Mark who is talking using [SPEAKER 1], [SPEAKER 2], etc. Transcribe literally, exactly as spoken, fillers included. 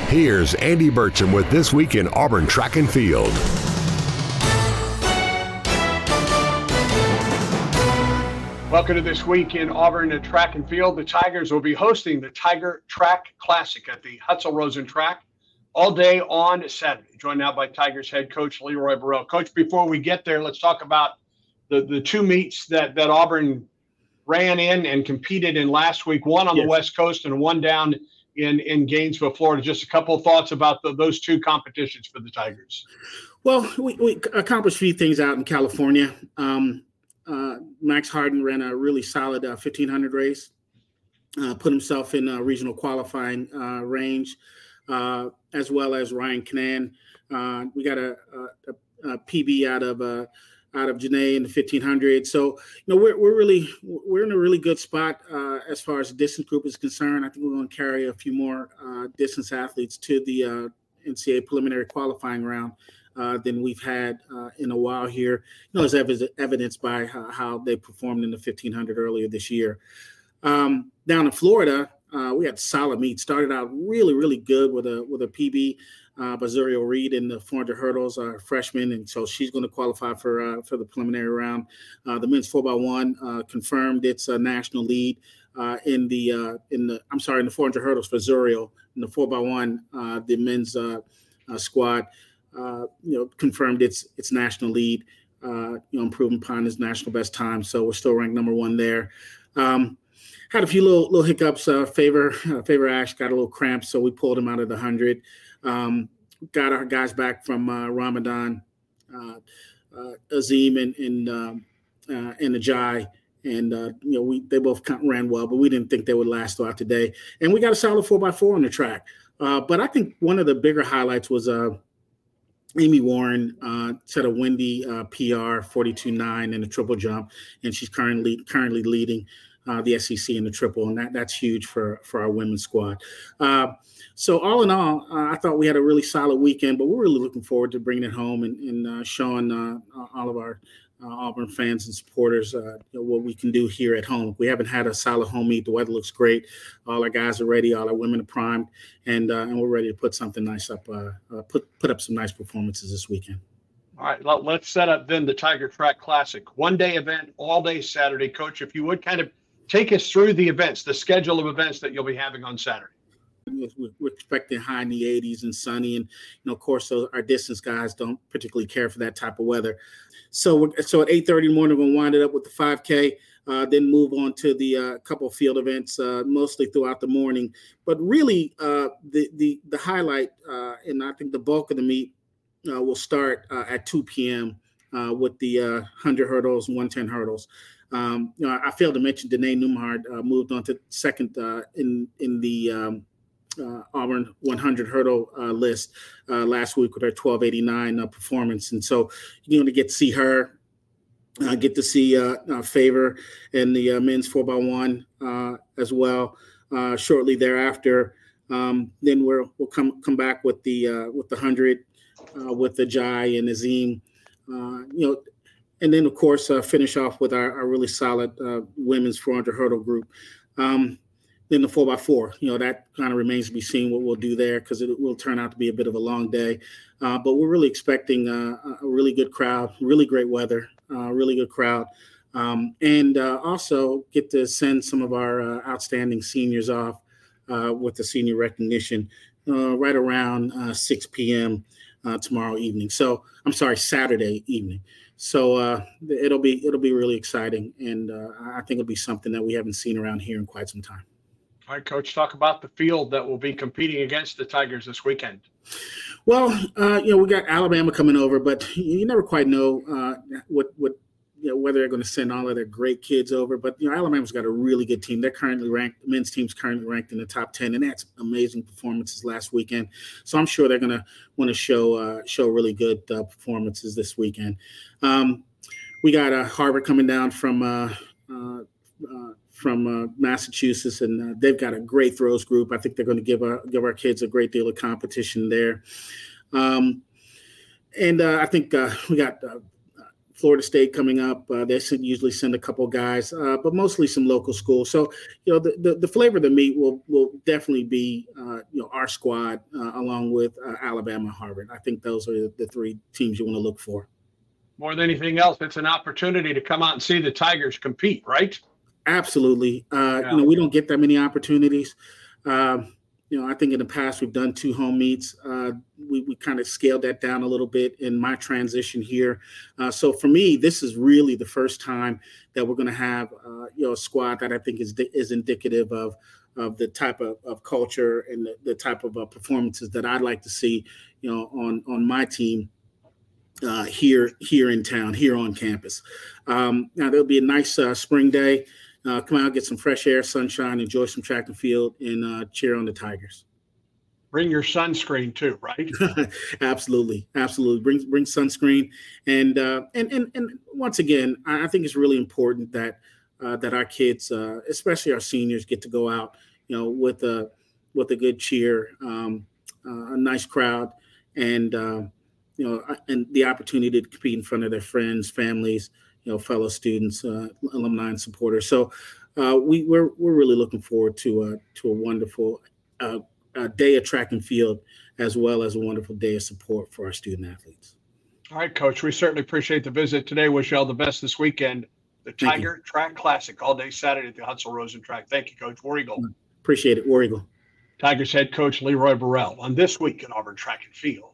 [SPEAKER 1] Here's Andy Burcham with This Week in Auburn Track and Field.
[SPEAKER 2] Welcome to This Week in Auburn Track and Field. The Tigers will be hosting the Tiger Track Classic at the Hutzel Rosen Track all day on Saturday. Joined now by Tigers head coach Leroy Burrell. Coach, before we get there, let's talk about the, the two meets that, that Auburn ran in and competed in last week, one on yes. the West Coast and one down in, in Gainesville, Florida. Just a couple of thoughts about the, those two competitions for the Tigers.
[SPEAKER 3] Well, we, we accomplished a few things out in California. Um, uh, Max Harden ran a really solid uh, fifteen hundred race, uh, put himself in a regional qualifying uh, range, uh, as well as Ryan Canan. Uh, we got a, a, a P B out of uh, out of Janae in the fifteen hundred. So, you know, we're we're really we're in a really good spot uh, as far as the distance group is concerned. I think we're going to carry a few more uh, distance athletes to the uh, N C double A preliminary qualifying round uh, than we've had uh, in a while here. You know, as ev- evidenced by how, how they performed in the fifteen hundred earlier this year. Um, down in Florida, uh, we had solid meet. Started out really, really good with a with a P B. Uh, Bazurio Reed in the four hundred hurdles, uh, freshman, and so she's going to qualify for uh, for the preliminary round. Uh, the men's four by one uh, confirmed its uh, national lead uh, in the uh, in the I'm sorry in the four hundred hurdles for Bazurio. In the four by one, uh, the men's uh, uh, squad, uh, you know, confirmed its its national lead. Uh, you know, improving upon his national best time, so we're still ranked number one there. Um, had a few little little hiccups. Uh, favor uh, favor Ash got a little cramps, so we pulled him out of the hundred. Um, got our guys back from uh, Ramadan, uh, uh, Azim, and and, um, uh, and Ajay, and uh, you know we they both ran well, but we didn't think they would last throughout the day. And we got a solid four by four on the track. Uh, but I think one of the bigger highlights was uh, Amy Warren uh, set a windy uh, P R forty-two nine in the triple jump, and she's currently currently leading uh, the S E C in the triple, and that that's huge for for our women's squad. Uh, So all in all, uh, I thought we had a really solid weekend, but we're really looking forward to bringing it home and, and uh, showing uh, all of our uh, Auburn fans and supporters uh, you know, what we can do here at home. We haven't had a solid home meet. The weather looks great. All our guys are ready. All our women are primed, and uh, and we're ready to put something nice up. Uh, uh, put put up some nice performances this weekend.
[SPEAKER 2] All right, let, let's set up then the Tiger Track Classic, one day event, all day Saturday. Coach, if you would kind of take us through the events, the schedule of events that you'll be having on Saturday.
[SPEAKER 3] We're expecting high in the eighties and sunny, and you know, of course, so our distance guys don't particularly care for that type of weather. So, we're, so at eight thirty in the morning, we're going to wind it up with the five K, uh, then move on to the uh, couple of field events, uh, mostly throughout the morning. But really, uh, the the the highlight, uh, and I think the bulk of the meet uh, will start uh, at two p.m. Uh, with the uh, one hundred hurdles and one ten hurdles. Um, you know, I failed to mention Danae Newmar uh, moved on to second uh, in in the um, Uh, Auburn one hundred hurdle uh, list uh, last week with her twelve eighty-nine uh, performance. And so you're going to get to see her, uh, get to see uh, uh, Favor in the uh, men's four by one uh, as well uh, shortly thereafter. Um, then we're, we'll come come back with the uh, with the one hundred uh, with the Ajay and Azim, uh, you know, and then, of course, uh, finish off with our, our really solid uh, women's four hundred hurdle group. Um, Then the four by four, you know, that kind of remains to be seen what we'll do there because it will turn out to be a bit of a long day. Uh, but we're really expecting uh, a really good crowd, really great weather, uh, really good crowd. Um, and uh, also get to send some of our uh, outstanding seniors off uh, with the senior recognition uh, right around uh, six p.m. Uh, tomorrow evening. So I'm sorry, Saturday evening. So uh, it'll be it'll be really exciting. And uh, I think it'll be something that we haven't seen around here in quite some time.
[SPEAKER 2] All right, Coach, talk about the field that will be competing against the Tigers this weekend.
[SPEAKER 3] Well, uh, you know, we got Alabama coming over, but you never quite know uh, what, what, you know, whether they're going to send all of their great kids over. But, you know, Alabama's got a really good team. They're currently ranked, the men's team's currently ranked in the top ten, and that's amazing performances last weekend. So I'm sure they're going to want to show uh, show really good uh, performances this weekend. Um, we got uh, Harvard coming down from uh, uh, uh, from uh, Massachusetts, and uh, they've got a great throws group. I think they're going to give our give our kids a great deal of competition there. Um, and uh, I think uh, we got uh, Florida State coming up. Uh, they usually send a couple guys, uh, but mostly some local schools. So, you know, the, the, the flavor of the meat will will definitely be, uh, you know, our squad uh, along with uh, Alabama, Harvard. I think those are the three teams you want to look for.
[SPEAKER 2] More than anything else, it's an opportunity to come out and see the Tigers compete, right?
[SPEAKER 3] Absolutely. Uh,
[SPEAKER 2] yeah.
[SPEAKER 3] You know, we don't get that many opportunities. Uh, You know, I think in the past we've done two home meets. Uh, we we kind of scaled that down a little bit in my transition here. Uh, so for me, this is really the first time that we're going to have, uh, you know, a squad that I think is is indicative of of the type of, of culture and the, the type of uh, performances that I'd like to see, you know, on on my team uh, here here in town, here on campus. Um, now there'll be a nice uh, spring day. Uh, come out, get some fresh air, sunshine, enjoy some track and field, and uh, cheer on the Tigers.
[SPEAKER 2] Bring your sunscreen too, right?
[SPEAKER 3] Absolutely, absolutely. Bring bring sunscreen, and uh, and and and once again, I, I think it's really important that uh, that our kids, uh, especially our seniors, get to go out, you know, with a with a good cheer, um, uh, a nice crowd, and uh, you know, and the opportunity to compete in front of their friends, families, you know, fellow students, uh, alumni, and supporters. So uh, we, we're we're really looking forward to a to a wonderful uh, uh, day of track and field, as well as a wonderful day of support for our student athletes.
[SPEAKER 2] All right, Coach. We certainly appreciate the visit today. Wish you all the best this weekend. The Tiger Track Classic all day Saturday at the Hutzel Rosen Track. Thank you, Coach. War Eagle.
[SPEAKER 3] Appreciate it, War Eagle.
[SPEAKER 2] Tigers head coach Leroy Burrell on This Week in Auburn Track and Field.